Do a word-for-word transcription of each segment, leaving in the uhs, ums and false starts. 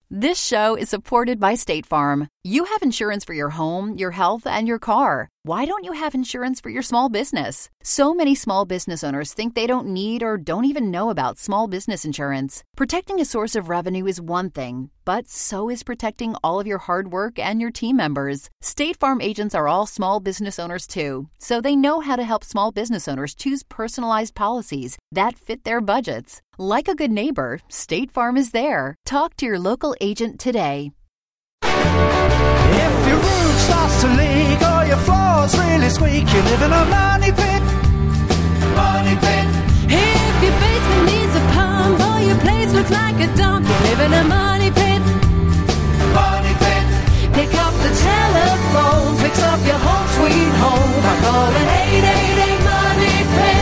This show is supported by State Farm. You have insurance for your home, your health, and your car. Why don't you have insurance for your small business? So many small business owners think they don't need or don't even know about small business insurance. Protecting a source of revenue is one thing, but so is protecting all of your hard work and your team members. State Farm agents are all small business owners too, so they know how to help small business owners choose personalized policies that fit their budgets. Like a good neighbor, State Farm is there. Talk to your local agent today. If your roof starts to leak or your floor's really squeak, you live in a money pit. Money pit. If your basement needs a pump or your place looks like a dump, you live in a money pit. Money pit. Pick up the telephone, fix up your home sweet home by calling eight eight eight money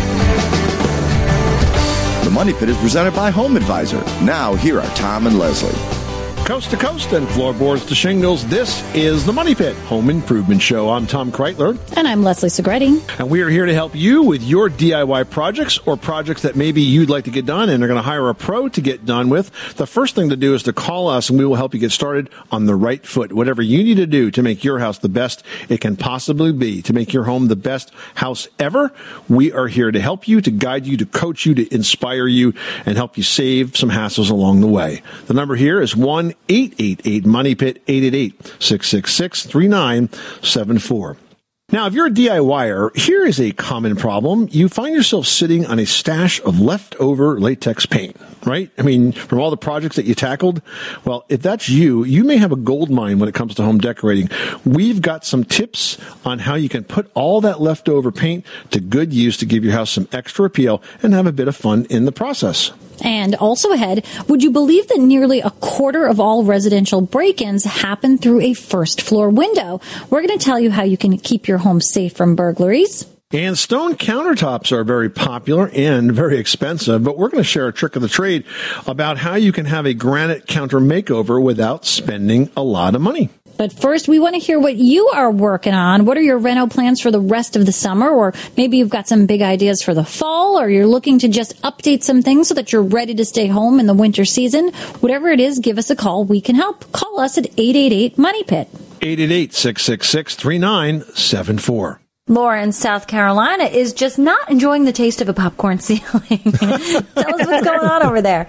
pit. The Money Pit is presented by Home Advisor. Now, here are Tom and Leslie. Coast to coast and floorboards to shingles, this is the Money Pit Home Improvement Show. I'm Tom Kreitler. And I'm Leslie Segretti. And we are here to help you with your D I Y projects or projects that maybe you'd like to get done and are going to hire a pro to get done with. The first thing to do is to call us and we will help you get started on the right foot. Whatever you need to do to make your house the best it can possibly be, to make your home the best house ever, we are here to help you, to guide you, to coach you, to inspire you, and help you save some hassles along the way. The number here is one eight eight eight money pit, eight eight eight, six six six, three nine seven four. Now, if you're a DIYer, here is a common problem. You find yourself sitting on a stash of leftover latex paint, right? I mean, from all the projects that you tackled. Well, if that's you, you may have a gold mine when it comes to home decorating. We've got some tips on how you can put all that leftover paint to good use to give your house some extra appeal and have a bit of fun in the process. And also ahead, would you believe that nearly a quarter of all residential break-ins happen through a first floor window? We're going to tell you how you can keep your home safe from burglaries. And stone countertops are very popular and very expensive, but we're going to share a trick of the trade about how you can have a granite counter makeover without spending a lot of money. But first, we want to hear what you are working on. What are your reno plans for the rest of the summer? Or maybe you've got some big ideas for the fall, or you're looking to just update some things so that you're ready to stay home in the winter season. Whatever it is, give us a call. We can help. Call us at eight eight eight money pit. eight eight eight, six six six, three nine seven four. Laura in South Carolina is just not enjoying the taste of a popcorn ceiling. Tell us what's going on over there.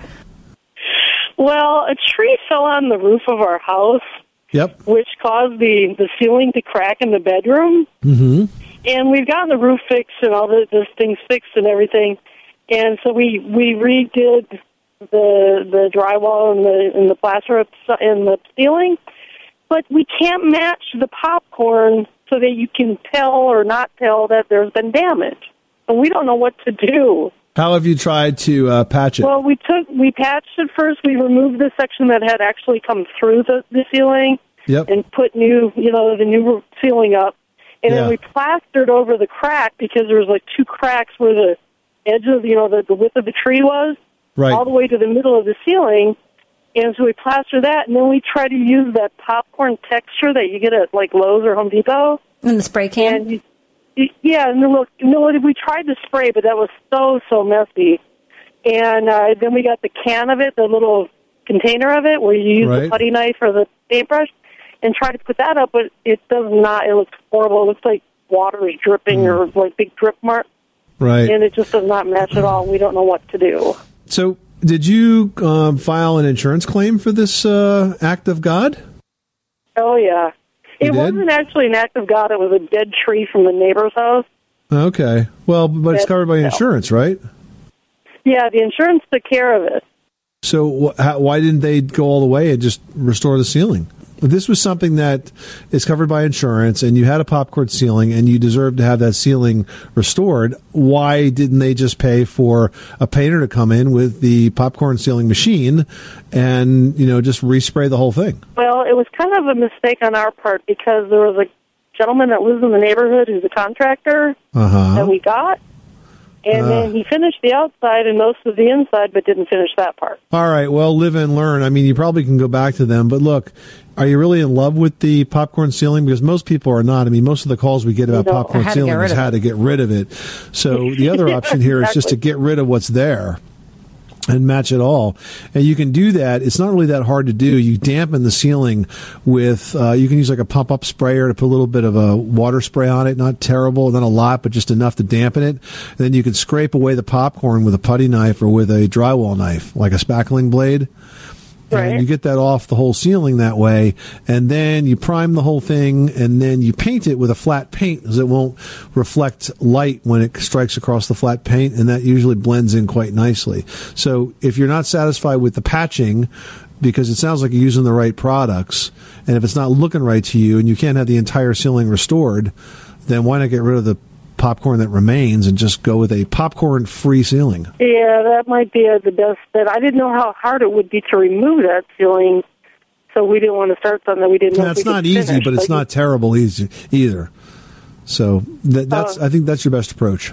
Well, a tree fell on the roof of our house. Yep. Which caused the, the ceiling to crack in the bedroom. Mm-hmm. And we've gotten the roof fixed and all the, those things fixed and everything. And so we, we redid the the drywall and the and the plaster in the ceiling. But we can't match the popcorn so that you can tell or not tell that there's been damage. And we don't know what to do. How have you tried to uh, patch it? Well, we took we patched it first. We removed the section that had actually come through the, the ceiling, yep. and put new, you know, the new ceiling up. And yeah. then we plastered over the crack because there was like two cracks where the edge of, you know, the, the width of the tree was, right. all the way to the middle of the ceiling. And so we plastered that, and then we try to use that popcorn texture that you get at like Lowe's or Home Depot. In the spray can? And you, Yeah, and then look, no, we tried to spray, but that was so, so messy. And uh, then we got the can of it, the little container of it, where you use right. the putty knife or the paintbrush, and try to put that up, but it does not. It looks horrible. It looks like water is dripping mm. or like big drip marks. Right. And it just does not match at all. We don't know what to do. So did you um, file an insurance claim for this uh, act of God? Oh, yeah. You it did? wasn't actually an act of God. It was a dead tree from the neighbor's house. Okay. Well, but it's covered by insurance, right? Yeah, the insurance took care of it. So wh- how, why didn't they go all the way and just restore the ceiling? If this was something that is covered by insurance and you had a popcorn ceiling and you deserved to have that ceiling restored, why didn't they just pay for a painter to come in with the popcorn ceiling machine and, you know, just respray the whole thing? Well, it was kind of a mistake on our part because there was a gentleman that lives in the neighborhood who's a contractor uh-huh. that we got. And uh, then he finished the outside and most of the inside, but didn't finish that part. All right. Well, live and learn. I mean, you probably can go back to them. But look, are you really in love with the popcorn ceiling? Because most people are not. I mean, most of the calls we get about no, popcorn ceiling is how to get rid of it. So the other option here exactly. is just to get rid of what's there. and match it all. And you can do that. It's not really that hard to do. You dampen the ceiling with, uh, you can use like a pump-up sprayer to put a little bit of a water spray on it. Not terrible, not a lot, but just enough to dampen it. And then you can scrape away the popcorn with a putty knife or with a drywall knife, like a spackling blade. Right. And you get that off the whole ceiling that way, and then you prime the whole thing, and then you paint it with a flat paint, because it won't reflect light when it strikes across the flat paint, and that usually blends in quite nicely. So if you're not satisfied with the patching, because it sounds like you're using the right products, and if it's not looking right to you, and you can't have the entire ceiling restored, then why not get rid of the popcorn that remains and just go with a popcorn-free ceiling? Yeah, that might be uh, the best bet. I didn't know how hard it would be to remove that ceiling, so we didn't want to start something that we didn't know That's if we not could easy, finish. but it's Like, not terrible easy either. So that, that's, Uh, I think that's your best approach.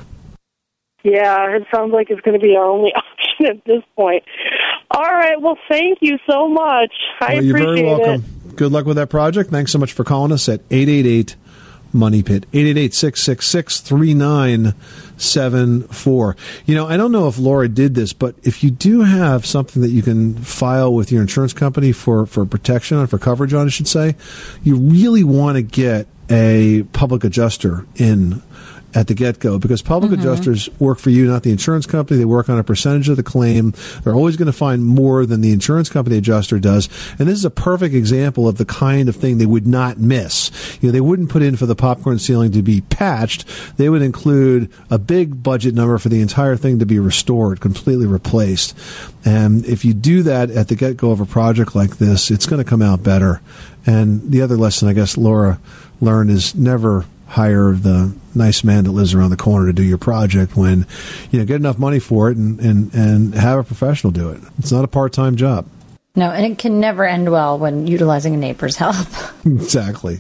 Yeah, it sounds like it's going to be our only option at this point. All right, well, thank you so much. I Well, you're appreciate very welcome. it. Good luck with that project. Thanks so much for calling us at eight eight eight Money Pit, eight eight eight, six six six, three nine seven four. You know, I don't know if Laura did this, but if you do have something that you can file with your insurance company for, for protection on, for coverage on, I should say, you really want to get a public adjuster in at the get-go, because public mm-hmm. adjusters work for you, not the insurance company. They work on a percentage of the claim. They're always going to find more than the insurance company adjuster does. And this is a perfect example of the kind of thing they would not miss. You know, they wouldn't put in for the popcorn ceiling to be patched. They would include a big budget number for the entire thing to be restored, completely replaced. And if you do that at the get-go of a project like this, it's going to come out better. And the other lesson, I guess, Laura learned is never hire the nice man that lives around the corner to do your project when, you know, get enough money for it and, and, and have a professional do it. It's not a part-time job. No, and it can never end well when utilizing a neighbor's help. Exactly.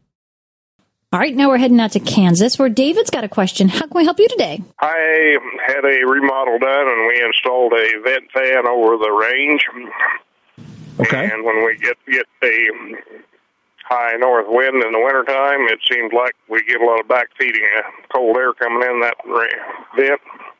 All right, now we're heading out to Kansas, where David's got a question. How can we help you today? I had a remodel done, and we installed a vent fan over the range. Okay. And when we get, get a high north wind in the wintertime, it seems like we get a lot of backfeeding of cold air coming in that vent.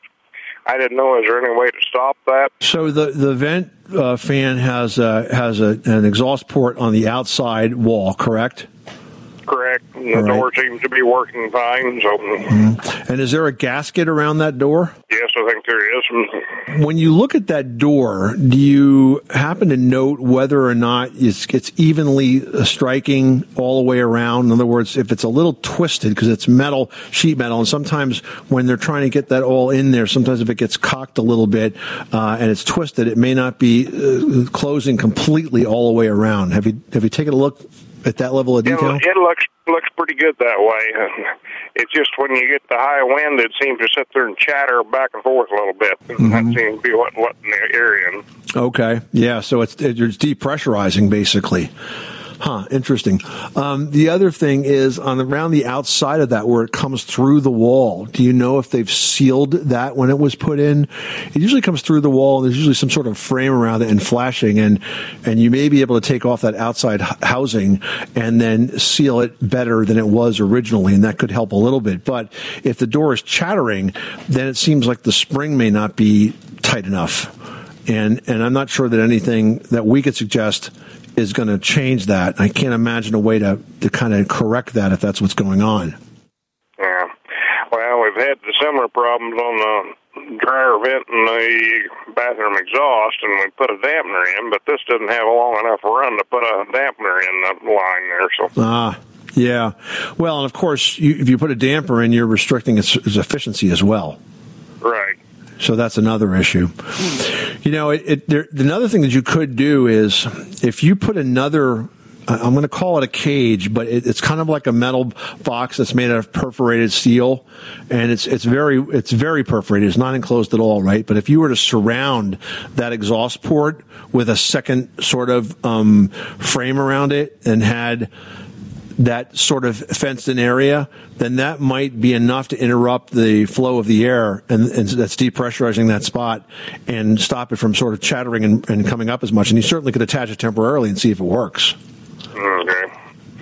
I didn't know, is there any way to stop that? So the the vent uh, fan has a, has a, an exhaust port on the outside wall, correct? Correct. And the All right. door seems to be working fine. So, mm-hmm. And is there a gasket around that door? Yes, I think there is. When you look at that door, do you happen to note whether or not it's, it's evenly striking all the way around? In other words, if it's a little twisted, because it's metal, sheet metal, and sometimes when they're trying to get that all in there, sometimes if it gets cocked a little bit uh, and it's twisted, it may not be uh, closing completely all the way around. Have you have you taken a look at that level of detail? It, it looks looks pretty good that way. It's just when you get the high wind, it seems to sit there and chatter back and forth a little bit. Mm-hmm. That seems to be what, what in the area. Okay, yeah, so it's, it's depressurizing, basically. Huh, interesting. Um, the other thing is on the, around the outside of that where it comes through the wall. Do you know if they've sealed that when it was put in? It usually comes through the wall, and there's usually some sort of frame around it and flashing, and, and you may be able to take off that outside h- housing and then seal it better than it was originally, and that could help a little bit. But if the door is chattering, then it seems like the spring may not be tight enough. And, and I'm not sure that anything that we could suggest is going to change that. I can't imagine a way to, to kind of correct that if that's what's going on. Yeah. Well, we've had the similar problems on the dryer vent and the bathroom exhaust, and we put a dampener in, but this doesn't have a long enough run to put a dampener in the line there. So. Ah, yeah. Well, and of course, you, if you put a damper in, you're restricting its, its efficiency as well. Right. So that's another issue. You know, it, it, there, another thing that you could do is if you put another, I'm going to call it a cage, but it, it's kind of like a metal box that's made out of perforated steel, and it's it's very it's very perforated. It's not enclosed at all, right? But if you were to surround that exhaust port with a second sort of um, frame around it and had that sort of fenced-in area, then that might be enough to interrupt the flow of the air, and, and that's depressurizing that spot and stop it from sort of chattering and, and coming up as much. And you certainly could attach it temporarily and see if it works. Okay.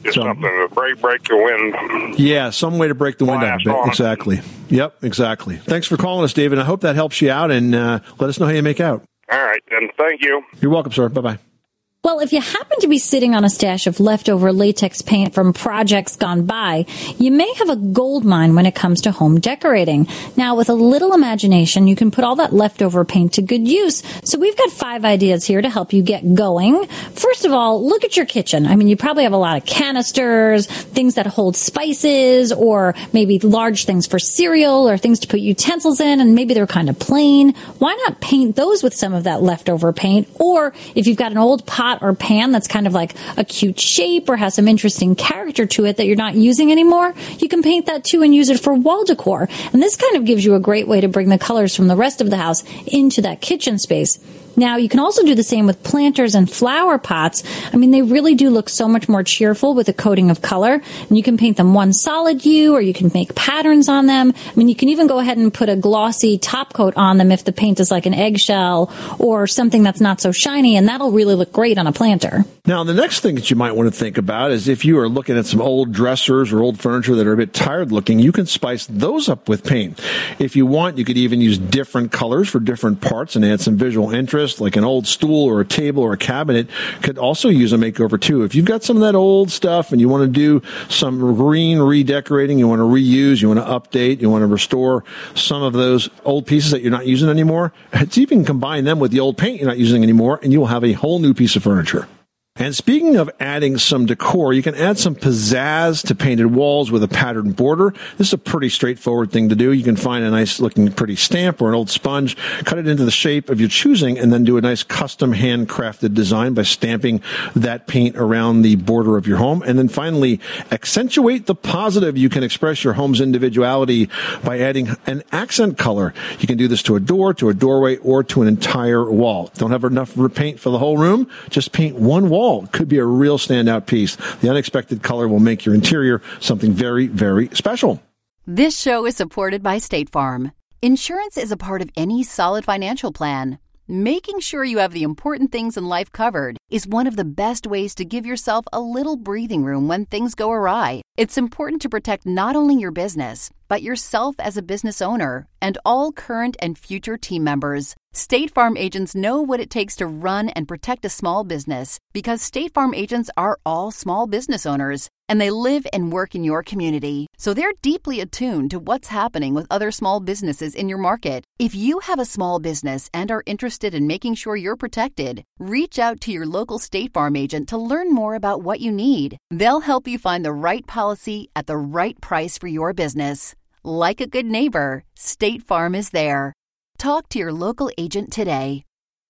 Just So- something to break, break the wind. Yeah, some way to break the wind out of Blast it. on it. Exactly. Yep, exactly. Thanks for calling us, David. I hope that helps you out, and uh, let us know how you make out. All right, and thank you. You're welcome, sir. Bye-bye. Well, if you happen to be sitting on a stash of leftover latex paint from projects gone by, you may have a gold mine when it comes to home decorating. Now, with a little imagination, you can put all that leftover paint to good use. So we've got five ideas here to help you get going. First of all, look at your kitchen. I mean, you probably have a lot of canisters, things that hold spices, or maybe large things for cereal or things to put utensils in, and maybe they're kind of plain. Why not paint those with some of that leftover paint? Or if you've got an old pot or pan that's kind of like a cute shape or has some interesting character to it that you're not using anymore, you can paint that too and use it for wall decor. And this kind of gives you a great way to bring the colors from the rest of the house into that kitchen space. Now, you can also do the same with planters and flower pots. I mean, they really do look so much more cheerful with a coating of color. And you can paint them one solid hue, or you can make patterns on them. I mean, you can even go ahead and put a glossy top coat on them if the paint is like an eggshell or something that's not so shiny, and that'll really look great on a planter. Now, the next thing that you might want to think about is if you are looking at some old dressers or old furniture that are a bit tired looking, you can spice those up with paint. If you want, you could even use different colors for different parts and add some visual interest, like an old stool or a table or a cabinet could also use a makeover too. If you've got some of that old stuff and you want to do some green redecorating, you want to reuse, you want to update, you want to restore some of those old pieces that you're not using anymore, it's even combine them with the old paint you're not using anymore, and you will have a whole new piece of furniture. And speaking of adding some decor, you can add some pizzazz to painted walls with a patterned border. This is a pretty straightforward thing to do. You can find a nice looking pretty stamp or an old sponge, cut it into the shape of your choosing, and then do a nice custom handcrafted design by stamping that paint around the border of your home. And then finally, accentuate the positive. You can express your home's individuality by adding an accent color. You can do this to a door, to a doorway, or to an entire wall. Don't have enough paint for the whole room? Just paint one wall. Could be a real standout piece. The unexpected color will make your interior something very, very special. This show is supported by State Farm. Insurance is a part of any solid financial plan. Making sure you have the important things in life covered is one of the best ways to give yourself a little breathing room when things go awry. It's important to protect not only your business, but yourself as a business owner and all current and future team members. State Farm agents know what it takes to run and protect a small business because State Farm agents are all small business owners and they live and work in your community. So they're deeply attuned to what's happening with other small businesses in your market. If you have a small business and are interested in making sure you're protected, reach out to your local State Farm agent to learn more about what you need. They'll help you find the right policy at the right price for your business. Like a good neighbor, State Farm is there. Talk to your local agent today.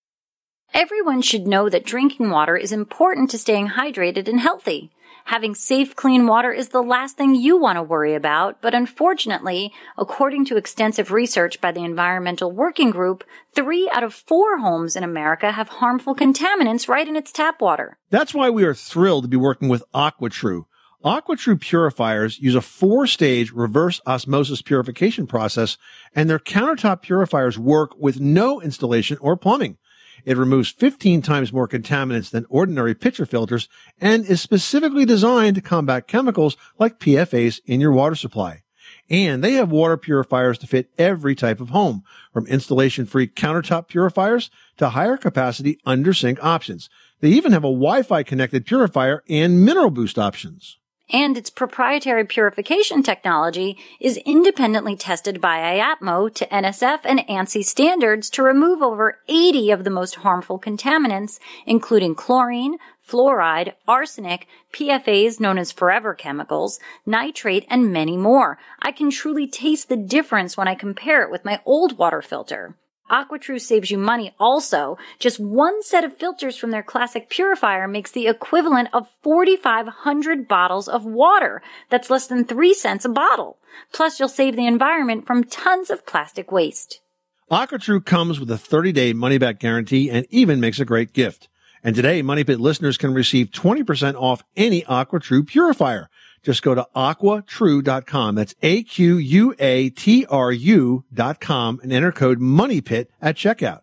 Everyone should know that drinking water is important to staying hydrated and healthy. Having safe, clean water is the last thing you want to worry about, but unfortunately, according to extensive research by the Environmental Working Group, three out of four homes in America have harmful contaminants right in its tap water. That's why we are thrilled to be working with AquaTrue. AquaTrue purifiers use a four-stage reverse osmosis purification process, and their countertop purifiers work with no installation or plumbing. It removes fifteen times more contaminants than ordinary pitcher filters and is specifically designed to combat chemicals like P F As in your water supply. And they have water purifiers to fit every type of home, from installation-free countertop purifiers to higher capacity under-sink options. They even have a Wi-Fi connected purifier and mineral boost options. And its proprietary purification technology is independently tested by I A T M O to N S F and ANSI standards to remove over eighty of the most harmful contaminants, including chlorine, fluoride, arsenic, P F As known as forever chemicals, nitrate, and many more. I can truly taste the difference when I compare it with my old water filter. AquaTrue saves you money also. Just one set of filters from their classic purifier makes the equivalent of forty-five hundred bottles of water. That's less than three cents a bottle. Plus, you'll save the environment from tons of plastic waste. AquaTrue comes with a thirty-day money-back guarantee and even makes a great gift. And today, Money Pit listeners can receive twenty percent off any AquaTrue purifier. Just go to aqua true dot com. That's A Q U A T R U dot com and enter code MONEYPIT at checkout.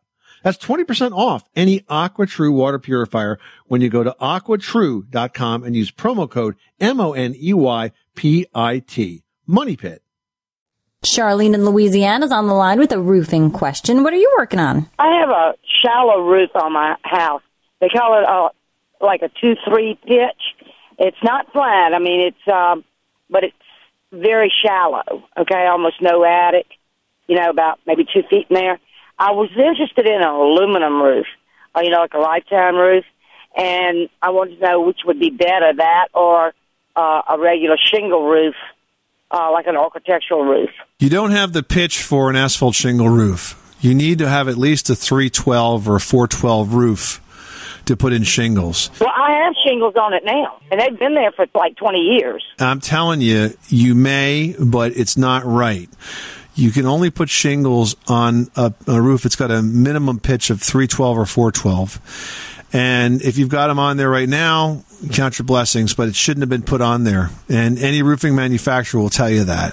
That's twenty percent off any AquaTrue water purifier when you go to aqua true dot com and use promo code M O N E Y P I T. Money Pit. Charlene in Louisiana is on the line with a roofing question. What are you working on? I have a shallow roof on my house. They call it a, like a two three pitch. It's not flat. I mean, it's um, but it's very shallow. Okay, almost no attic. You know, about maybe two feet in there. I was interested in an aluminum roof, or, you know, like a lifetime roof, and I wanted to know which would be better, that or uh, a regular shingle roof, uh, like an architectural roof. You don't have the pitch for an asphalt shingle roof. You need to have at least a three twelve or a four twelve roof to put in shingles. Well, I have shingles on it now, and they've been there for like twenty years. I'm telling you, you may, but it's not right. You can only put shingles on a, a roof that's got a minimum pitch of three twelve or four twelve. And if you've got them on there right now, count your blessings, but it shouldn't have been put on there. And any roofing manufacturer will tell you that.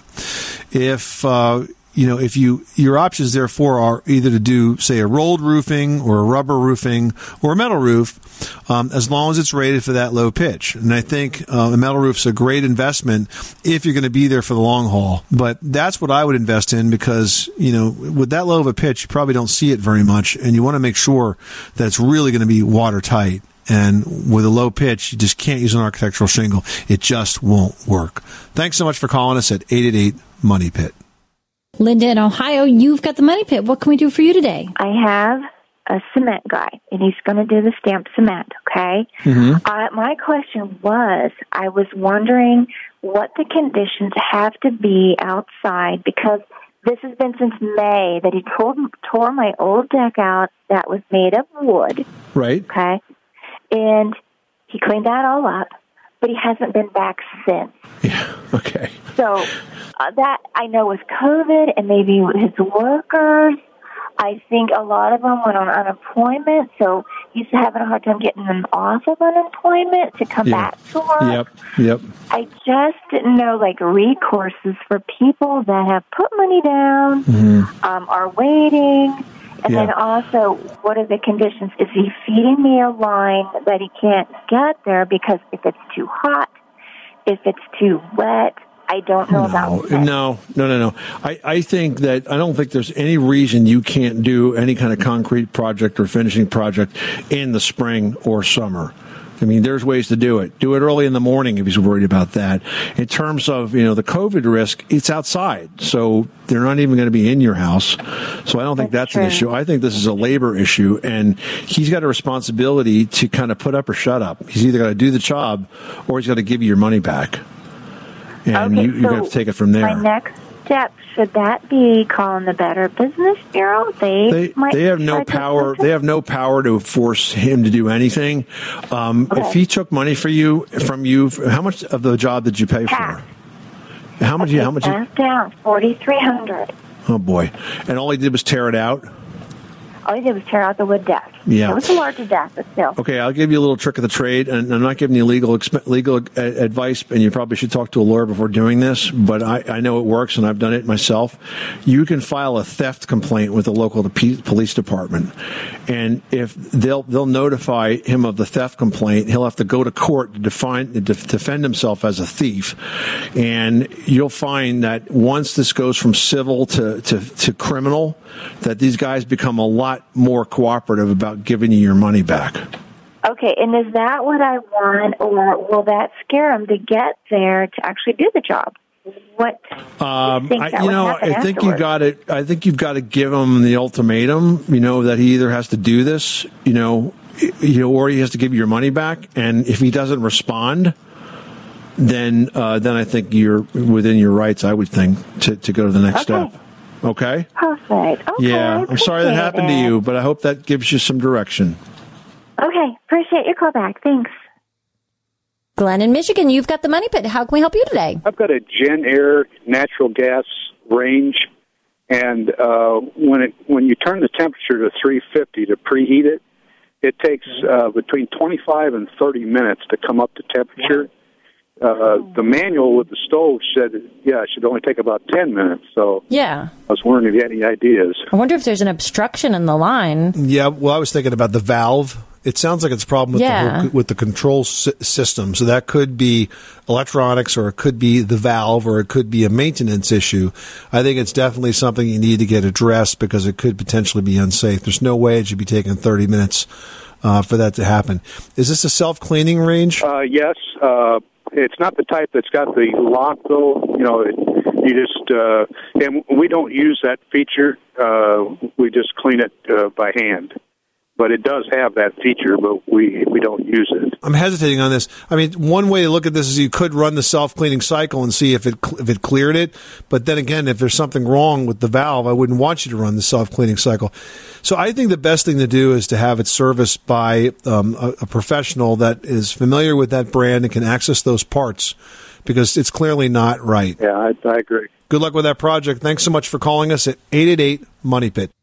If, uh, you know, if you, your options therefore are either to do, say, a rolled roofing or a rubber roofing or a metal roof, um, as long as it's rated for that low pitch. And I think uh, a metal roof's a great investment if you're going to be there for the long haul. But that's what I would invest in because, you know, with that low of a pitch, you probably don't see it very much. And you want to make sure that it's really going to be watertight. And with a low pitch, you just can't use an architectural shingle. It just won't work. Thanks so much for calling us at eight eight eight, MONEY PIT. Linda in Ohio, you've got the Money Pit. What can we do for you today? I have a cement guy, and he's going to do the stamped cement, okay? Mm-hmm. Uh, my question was, I was wondering what the conditions have to be outside, because this has been since May that he tore, tore my old deck out that was made of wood. Right. Okay? And he cleaned that all up, but he hasn't been back since. Yeah, okay. So uh, that, I know, was COVID and maybe his workers. I think a lot of them went on unemployment, so he's having a hard time getting them off of unemployment to come yeah. back to work. Yep, yep. I just didn't know, like, recourses for people that have put money down, mm-hmm. um, are waiting, and yeah. then also, what are the conditions? Is he feeding me a line that he can't get there because if it's too hot, if it's too wet, I don't know no, about that. No, no, no, no. I, I think that I don't think there's any reason you can't do any kind of concrete project or finishing project in the spring or summer. I mean, there's ways to do it. Do it early in the morning if he's worried about that. In terms of, you know, the COVID risk, it's outside. So they're not even going to be in your house. So I don't think that's, that's an issue. I think this is a labor issue, and he's got a responsibility to kind of put up or shut up. He's either got to do the job or he's got to give you your money back. And okay, you, you're so going to have to take it from there. My next step, should that be calling the Better Business Bureau? They they, might they have no power. They have no power to force him to do anything. Um, okay. If he took money for you from you, how much of the job did you pay Half. for? How much? Okay, how much? Half down, forty three hundred. Oh boy! And all he did was tear it out. All he did was tear out the wood deck. Yeah. It was a larger deck, but still. Okay, I'll give you a little trick of the trade, and I'm not giving you legal exp- legal uh, advice, and you probably should talk to a lawyer before doing this, but I, I know it works, and I've done it myself. You can file a theft complaint with the local p- police department, and if they'll they'll notify him of the theft complaint, he'll have to go to court to define to defend himself as a thief, and you'll find that once this goes from civil to, to, to criminal, that these guys become a lot more cooperative about giving you your money back. Okay, and is that what I want, or will that scare him to get there to actually do the job? What um, do you think I, that you would know, happen I think afterwards? you got to. I think you've got to give him the ultimatum. You know that he either has to do this, you know, you know, or he has to give you your money back. And if he doesn't respond, then uh, then I think you're within your rights. I would think to, to go to the next Okay. step. Okay. Perfect. Okay, Yeah, I'm sorry that happened to appreciate you, it. but I hope that gives you some direction. Okay, appreciate your call back. Thanks. Glenn in Michigan, you've got the Money Pit. How can we help you today? I've got a Gen Air natural gas range, and uh, when it when you turn the temperature to three fifty to preheat it, it takes uh, between twenty-five and thirty minutes to come up to temperature. uh, the manual with the stove said, yeah, it should only take about ten minutes. So yeah, I was wondering if you had any ideas. I wonder if there's an obstruction in the line. Yeah, well, I was thinking about the valve. It sounds like it's a problem with, yeah. the, whole, with the control si- system. So that could be electronics, or it could be the valve, or it could be a maintenance issue. I think it's definitely something you need to get addressed because it could potentially be unsafe. There's no way it should be taking thirty minutes uh, for that to happen. Is this a self-cleaning range? Uh, yes. Uh, it's not the type that's got the lock, though. You know, it, you just, uh, and we don't use that feature. Uh, we just clean it uh, by hand. But it does have that feature, but we we don't use it. I'm hesitating on this. I mean, one way to look at this is you could run the self-cleaning cycle and see if it if it cleared it. But then again, if there's something wrong with the valve, I wouldn't want you to run the self-cleaning cycle. So I think the best thing to do is to have it serviced by um, a, a professional that is familiar with that brand and can access those parts, because it's clearly not right. Yeah, I, I agree. Good luck with that project. Thanks so much for calling us at eight eight eight, money pit.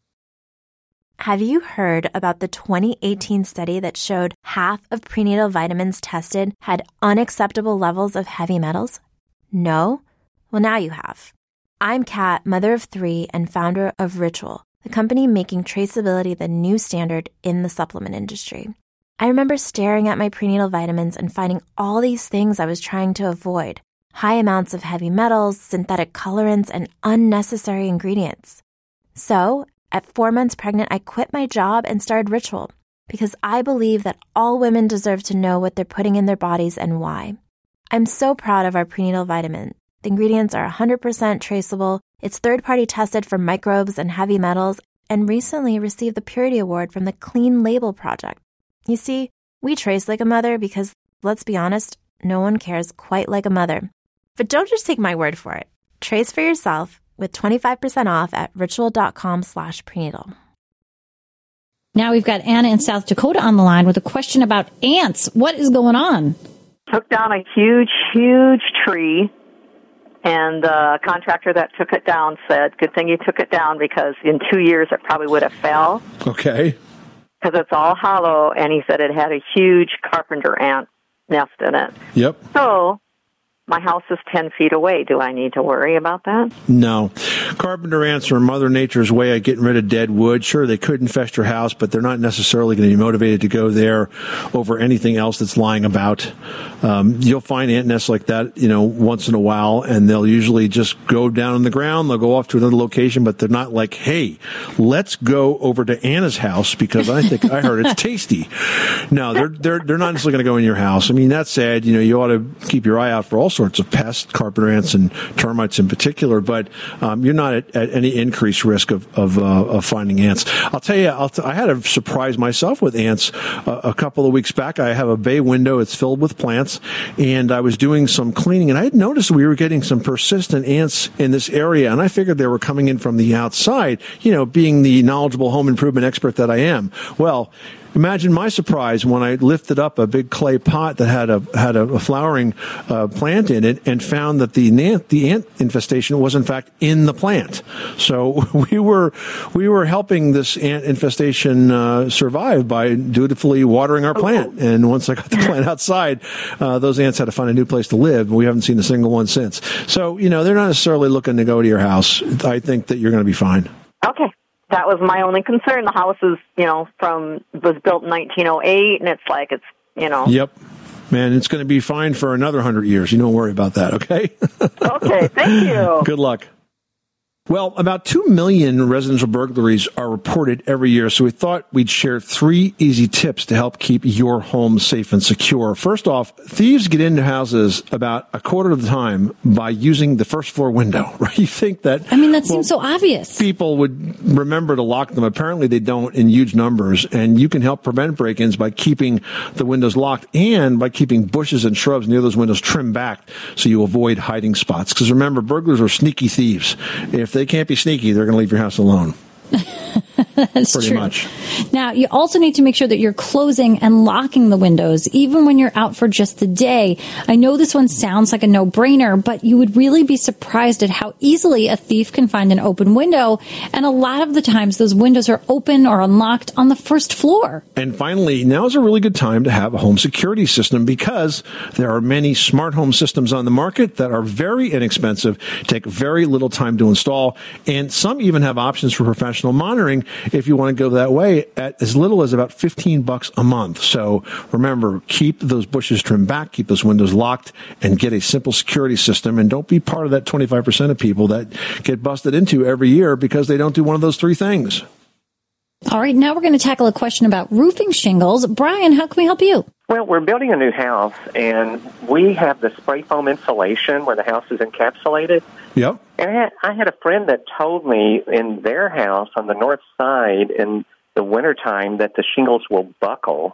Have you heard about the twenty eighteen study that showed half of prenatal vitamins tested had unacceptable levels of heavy metals? No? Well, now you have. I'm Kat, mother of three and founder of Ritual, the company making traceability the new standard in the supplement industry. I remember staring at my prenatal vitamins and finding all these things I was trying to avoid. High amounts of heavy metals, synthetic colorants, and unnecessary ingredients. So, at four months pregnant, I quit my job and started Ritual because I believe that all women deserve to know what they're putting in their bodies and why. I'm so proud of our prenatal vitamin. The ingredients are one hundred percent traceable, it's third-party tested for microbes and heavy metals, and recently received the Purity Award from the Clean Label Project. You see, we trace like a mother because, let's be honest, no one cares quite like a mother. But don't just take my word for it. Trace for yourself with twenty-five percent off at ritual.com slash prenatal. Now we've got Anna in South Dakota on the line with a question about ants. What is going on? Took down a huge, huge tree, and the contractor that took it down said, good thing you took it down because in two years it probably would have fell. Okay. Because it's all hollow, and he said it had a huge carpenter ant nest in it. Yep. So my house is ten feet away. Do I need to worry about that? No. Carpenter ants are Mother Nature's way of getting rid of dead wood. Sure, they could infest your house, but they're not necessarily going to be motivated to go there over anything else that's lying about. Um, you'll find ant nests like that, you know, once in a while, and they'll usually just go down on the ground. They'll go off to another location, but they're not like, hey, let's go over to Anna's house because I think I heard it's tasty. No, they're they're they're not necessarily going to go in your house. I mean, that said, you know, you ought to keep your eye out for all sorts of pests, carpenter ants and termites in particular, but um, you're not at, at any increased risk of of, uh, of finding ants. I'll tell you, I'll t- I had a surprise myself with ants uh, a couple of weeks back. I have a bay window; it's filled with plants, and I was doing some cleaning, and I had noticed we were getting some persistent ants in this area, and I figured they were coming in from the outside. You know, being the knowledgeable home improvement expert that I am, well. Imagine my surprise when I lifted up a big clay pot that had a had a, a flowering uh, plant in it and found that the ant the ant infestation was in fact in the plant. So we were we were helping this ant infestation uh, survive by dutifully watering our plant. And once I got the plant outside, uh, those ants had to find a new place to live. We haven't seen a single one since. So you know they're not necessarily looking to go to your house. I think that you're going to be fine. Okay. That was my only concern. The house is, you know, from was built in nineteen oh eight, and it's like it's, you know. Yep. Man, it's going to be fine for another one hundred years. You don't worry about that, okay? Okay, thank you. Good luck. Well, about two million residential burglaries are reported every year, so we thought we'd share three easy tips to help keep your home safe and secure. First off, thieves get into houses about a quarter of the time by using the first floor window, right? You think that... I mean, that well, seems so obvious. People would remember to lock them. Apparently, they don't in huge numbers, and you can help prevent break-ins by keeping the windows locked and by keeping bushes and shrubs near those windows trimmed back so you avoid hiding spots. Because remember, burglars are sneaky thieves. If they can't be sneaky, they're going to leave your house alone. That's pretty true. much. Now, you also need to make sure that you're closing and locking the windows, even when you're out for just the day. I know this one sounds like a no-brainer, but you would really be surprised at how easily a thief can find an open window. And a lot of the times, those windows are open or unlocked on the first floor. And finally, now is a really good time to have a home security system because there are many smart home systems on the market that are very inexpensive, take very little time to install, and some even have options for professional monitoring if you want to go that way at as little as about fifteen bucks a month. So remember, keep those bushes trimmed back, keep those windows locked, and get a simple security system. And don't be part of that twenty-five percent of people that get busted into every year because they don't do one of those three things. All right, now we're going to tackle a question about roofing shingles. Brian, how can we help you? Well, we're building a new house, and we have the spray foam insulation where the house is encapsulated. Yep. And I had, I had a friend that told me in their house on the north side in the wintertime that the shingles will buckle.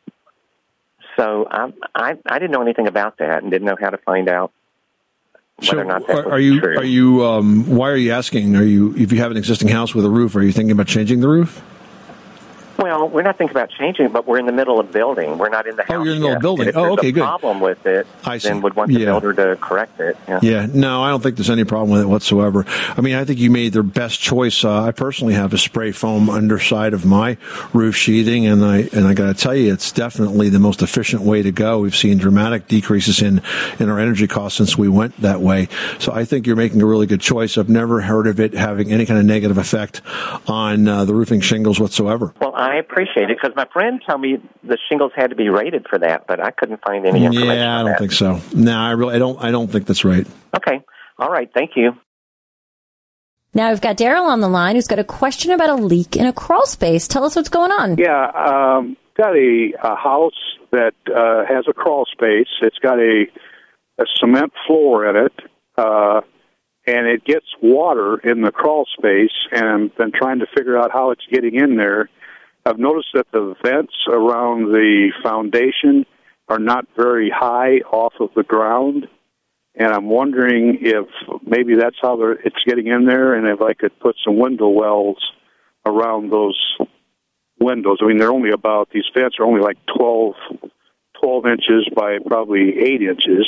So I, I, I didn't know anything about that and didn't know how to find out whether So or not that are, was are you, true. are you, um, why are you asking? Are you, if you have an existing house with a roof, are you thinking about changing the roof? Well, we're not thinking about changing it, but we're in the middle of building. We're not in the house Oh, you're in the middle yet. of building. And if Oh, there's okay, a good. problem with it, I see. then would want the Yeah. builder to correct it. Yeah. Yeah, no, I don't think there's any problem with it whatsoever. I mean, I think you made the best choice. Uh, I personally have a spray foam underside of my roof sheathing, and I and I got to tell you, it's definitely the most efficient way to go. We've seen dramatic decreases in in our energy costs since we went that way. So I think you're making a really good choice. I've never heard of it having any kind of negative effect on uh, the roofing shingles whatsoever. Well, I appreciate it because my friend told me the shingles had to be rated for that, but I couldn't find any information Yeah, I on don't that. think so. No, I really, I don't, I don't think that's right. Okay. All right. Thank you. Now we've got Daryl on the line who's got a question about a leak in a crawl space. Tell us what's going on. Yeah, um, got a, a house that uh, has a crawl space. It's got a, a cement floor in it, uh, and it gets water in the crawl space, and I've been trying to figure out how it's getting in there. I've noticed that the vents around the foundation are not very high off of the ground, and I'm wondering if maybe that's how they're, it's getting in there, and if I could put some window wells around those windows. I mean, they're only about, these vents are only like twelve, twelve inches by probably eight inches,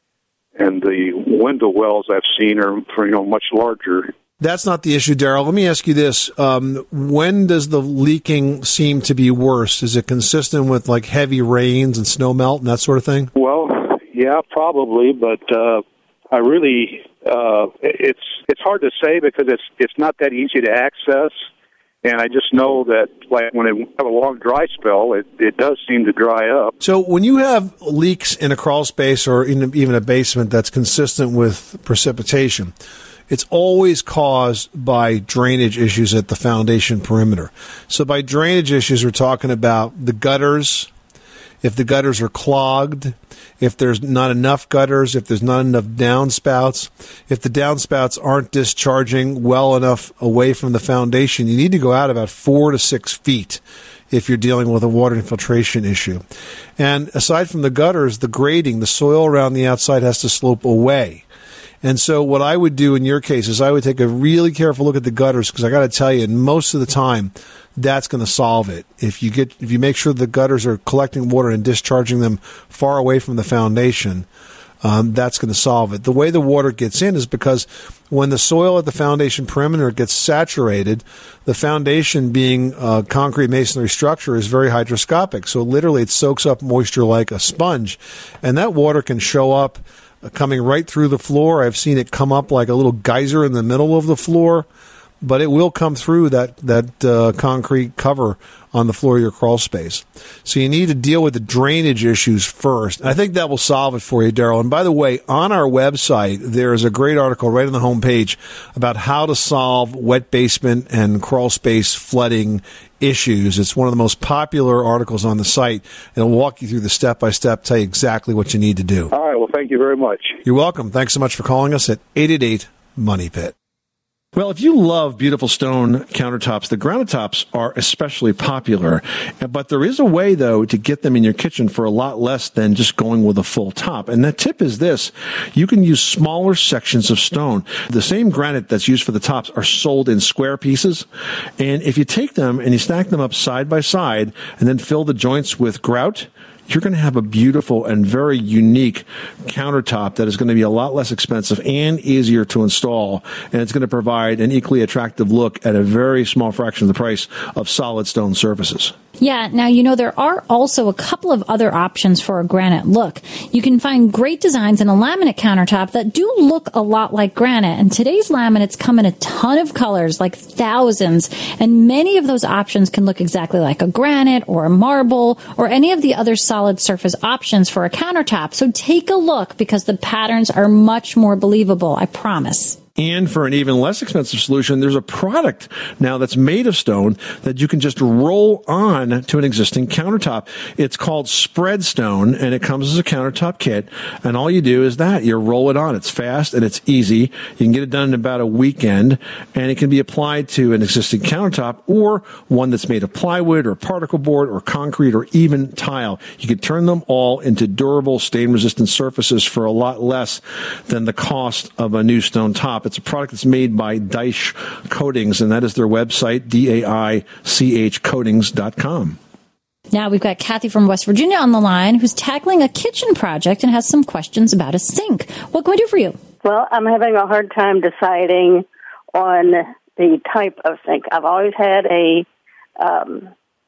and the window wells I've seen are, for, you know, much larger. That's not the issue, Daryl. Let me ask you this. Um, when does the leaking seem to be worse? Is it consistent with like heavy rains and snow melt and that sort of thing? Well, yeah, probably, but uh, I really, uh, it's it's hard to say because it's it's not that easy to access, and I just know that like when it have a long dry spell, it, it does seem to dry up. So when you have leaks in a crawl space or in even a basement that's consistent with precipitation, it's always caused by drainage issues at the foundation perimeter. So by drainage issues, we're talking about the gutters. If the gutters are clogged, if there's not enough gutters, if there's not enough downspouts, if the downspouts aren't discharging well enough away from the foundation, you need to go out about four to six feet if you're dealing with a water infiltration issue. And aside from the gutters, the grading, the soil around the outside has to slope away. And so what I would do in your case is I would take a really careful look at the gutters, because I got to tell you, most of the time, that's going to solve it. If you get, if you make sure the gutters are collecting water and discharging them far away from the foundation, um, that's going to solve it. The way the water gets in is because when the soil at the foundation perimeter gets saturated, the foundation, being a concrete masonry structure, is very hydroscopic. So literally it soaks up moisture like a sponge, and that water can show up coming right through the floor. I've seen it come up like a little geyser in the middle of the floor, but it will come through that, that uh, concrete cover on the floor of your crawl space. So you need to deal with the drainage issues first. I think that will solve it for you, Daryl. And by the way, on our website, there is a great article right on the homepage about how to solve wet basement and crawl space flooding issues. It's one of the most popular articles on the site. It'll walk you through the step-by-step, tell you exactly what you need to do. All right, well, thank you very much. You're welcome. Thanks so much for calling us at eight eight eight, MONEY PIT. Well, if you love beautiful stone countertops, the Granitops are especially popular. But there is a way, though, to get them in your kitchen for a lot less than just going with a full top. And the tip is this. You can use smaller sections of stone. The same granite that's used for the tops are sold in square pieces. And if you take them and you stack them up side by side and then fill the joints with grout, you're going to have a beautiful and very unique countertop that is going to be a lot less expensive and easier to install. And it's going to provide an equally attractive look at a very small fraction of the price of solid stone surfaces. Yeah, now, you know, there are also a couple of other options for a granite look. You can find great designs in a laminate countertop that do look a lot like granite. And today's laminates come in a ton of colors, like thousands. And many of those options can look exactly like a granite or a marble or any of the other solid surface options for a countertop. So take a look because the patterns are much more believable, I promise. And for an even less expensive solution, there's a product now that's made of stone that you can just roll on to an existing countertop. It's called Spread Stone, and it comes as a countertop kit. And all you do is that. You roll it on. It's fast and it's easy. You can get it done in about a weekend, and it can be applied to an existing countertop or one that's made of plywood or particle board or concrete or even tile. You can turn them all into durable, stain-resistant surfaces for a lot less than the cost of a new stone top. It's a product that's made by Deich Coatings, and that is their website, D A I C H coatings dot com. Now we've got Kathy from West Virginia on the line who's tackling a kitchen project and has some questions about a sink. What can we do for you? Well, I'm having a hard time deciding on the type of sink. I've always had a, um,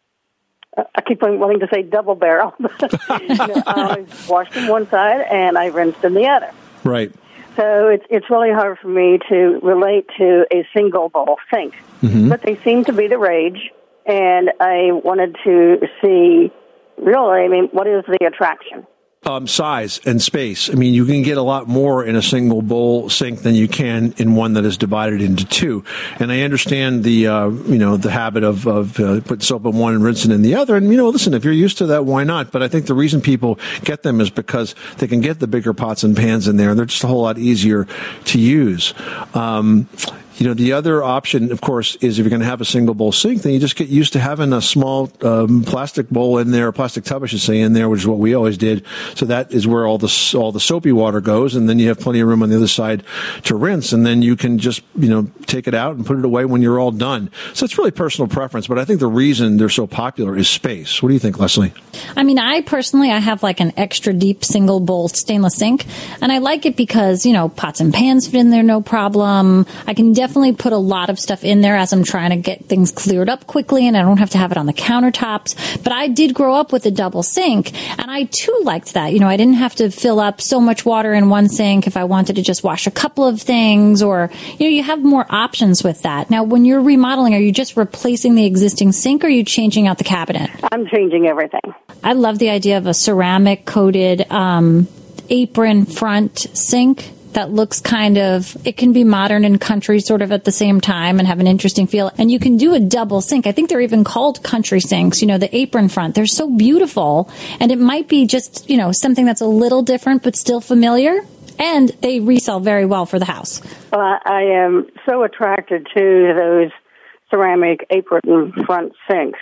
I keep wanting to say double barrel. You know, I always washed in one side and I rinsed in the other. Right. So it's it's really hard for me to relate to a single bowl sink. Mm-hmm. But they seem to be the rage, and I wanted to see, really, I mean, what is the attraction? Um, size and space. I mean, you can get a lot more in a single bowl sink than you can in one that is divided into two. And I understand the, uh, you know, the habit of, of uh, putting soap in one and rinsing in the other. And, you know, listen, if you're used to that, why not? But I think the reason people get them is because they can get the bigger pots and pans in there, and they're just a whole lot easier to use. Um, You know, the other option, of course, is if you're going to have a single bowl sink, then you just get used to having a small um, plastic bowl in there, a plastic tub, I should say, in there, which is what we always did. So that is where all the all the soapy water goes, and then you have plenty of room on the other side to rinse, and then you can just, you know, take it out and put it away when you're all done. So it's really personal preference, but I think the reason they're so popular is space. What do you think, Leslie? I mean, I personally, I have like an extra deep single bowl stainless sink, and I like it because, you know, pots and pans fit in there no problem. I can definitely definitely put a lot of stuff in there as I'm trying to get things cleared up quickly, and I don't have to have it on the countertops. But I did grow up with a double sink, and I too liked that. You know, I didn't have to fill up so much water in one sink if I wanted to just wash a couple of things, or, you know, you have more options with that. Now, when you're remodeling, are you just replacing the existing sink, or are you changing out the cabinet? I'm changing everything. I love the idea of a ceramic coated um, apron front sink that looks kind of, it can be modern and country sort of at the same time and have an interesting feel. And you can do a double sink. I think they're even called country sinks, you know, the apron front. They're so beautiful. And it might be just, you know, something that's a little different but still familiar. And they resell very well for the house. Well, I, I am so attracted to those ceramic apron front sinks.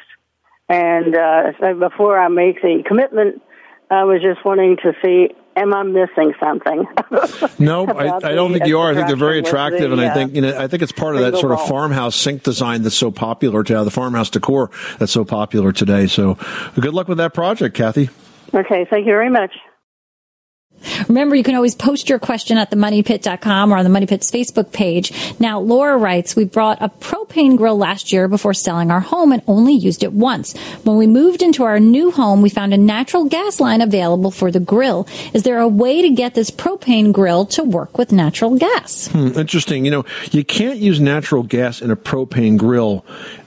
And uh, so before I make the commitment, I was just wanting to see, am I missing something? No, I, I don't think you are. I think they're very attractive, the, and I think you know I think it's part of that sort of ball. farmhouse sink design that's so popular today, the farmhouse decor that's so popular today. So, good luck with that project, Kathy. Okay, thank you very much. Remember, you can always post your question at the money pit dot com or on the Money Pit's Facebook page. Now, Laura writes, we brought a propane grill last year before selling our home and only used it once. When we moved into our new home, we found a natural gas line available for the grill. Is there a way to get this propane grill to work with natural gas? Hmm, interesting. You know, you can't use natural gas in a propane grill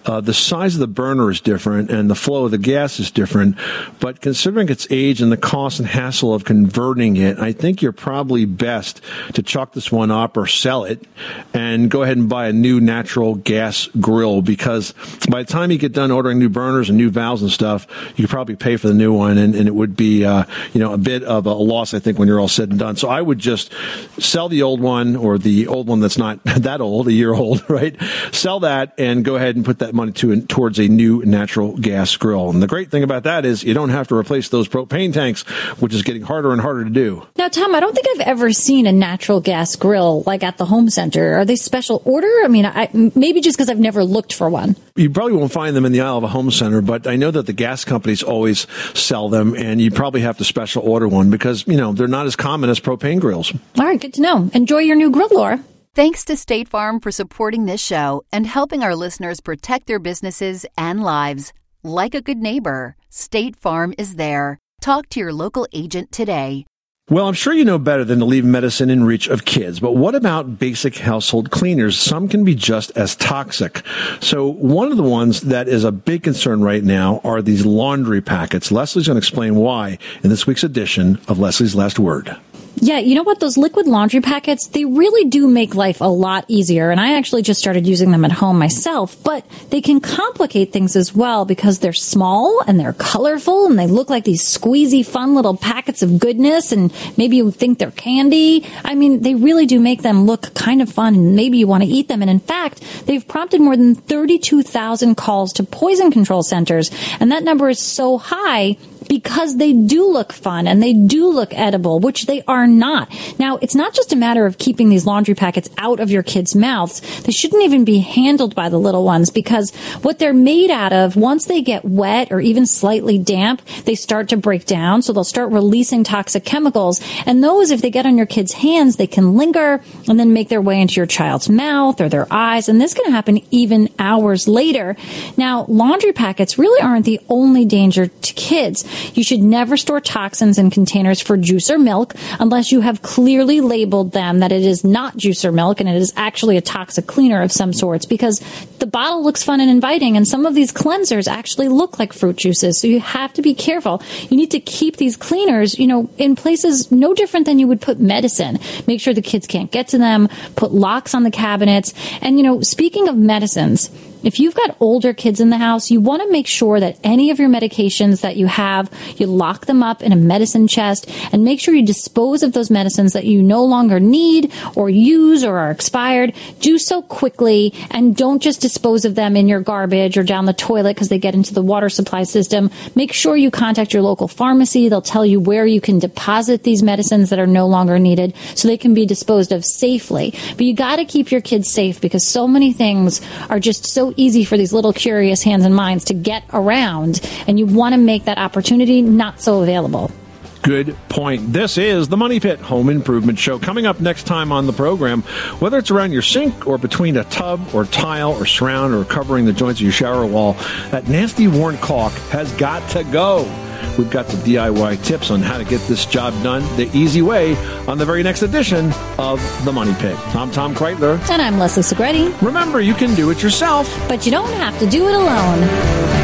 Uh, the size of the burner is different and the flow of the gas is different. But considering its age and the cost and hassle of converting it, I think you're probably best to chalk this one up or sell it and go ahead and buy a new natural gas grill, because by the time you get done ordering new burners and new valves and stuff, you could probably pay for the new one, and, and it would be uh, you know, a bit of a loss, I think, when you're all said and done. So I would just sell the old one, or the old one that's not that old, a year old, right? Sell that and go ahead and put that money to towards a new natural gas grill. And the great thing about that is you don't have to replace those propane tanks, which is getting harder and harder to do. Now, Tom, I don't think I've ever seen a natural gas grill like at the home center. Are they special order? I mean, I, maybe just because I've never looked for one. You probably won't find them in the aisle of a home center, but I know that the gas companies always sell them, and you probably have to special order one because, you know, they're not as common as propane grills. All right, good to know. Enjoy your new grill, Laura. Thanks to State Farm for supporting this show and helping our listeners protect their businesses and lives. Like a good neighbor, State Farm is there. Talk to your local agent today. Well, I'm sure you know better than to leave medicine in reach of kids, but what about basic household cleaners? Some can be just as toxic. So one of the ones that is a big concern right now are these laundry packets. Leslie's going to explain why in this week's edition of Leslie's Last Word. Yeah, you know what? Those liquid laundry packets, they really do make life a lot easier. And I actually just started using them at home myself, but they can complicate things as well because they're small and they're colorful and they look like these squeezy, fun little packets of goodness. And maybe you think they're candy. I mean, they really do make them look kind of fun, and maybe you want to eat them. And in fact, they've prompted more than thirty-two thousand calls to poison control centers. And that number is so high because they do look fun and they do look edible, which they are not. Now, it's not just a matter of keeping these laundry packets out of your kids' mouths. They shouldn't even be handled by the little ones, because what they're made out of, once they get wet or even slightly damp, they start to break down. So they'll start releasing toxic chemicals. And those, if they get on your kids' hands, they can linger and then make their way into your child's mouth or their eyes. And this can happen even hours later. Now, laundry packets really aren't the only danger to kids. You should never store toxins in containers for juice or milk unless you have clearly labeled them that it is not juice or milk and it is actually a toxic cleaner of some sorts, because the bottle looks fun and inviting, and some of these cleansers actually look like fruit juices. So you have to be careful. You need to keep these cleaners, you know, in places no different than you would put medicine. Make sure the kids can't get to them. Put locks on the cabinets. And, you know, speaking of medicines, if you've got older kids in the house, you want to make sure that any of your medications that you have, you lock them up in a medicine chest, and make sure you dispose of those medicines that you no longer need or use or are expired. Do so quickly, and don't just dispose of them in your garbage or down the toilet because they get into the water supply system. Make sure you contact your local pharmacy. They'll tell you where you can deposit these medicines that are no longer needed so they can be disposed of safely. But you got to keep your kids safe, because so many things are just so easy for these little curious hands and minds to get around, and you want to make that opportunity not so available. Good point. This is the Money Pit Home Improvement Show. Coming up next time on the program, whether it's around your sink or between a tub or tile or surround or covering the joints of your shower wall, that nasty worn caulk has got to go. We've got some D I Y tips on how to get this job done the easy way on the very next edition of The Money Pit. I'm Tom Kreitler. And I'm Leslie Segretti. Remember, you can do it yourself, but you don't have to do it alone.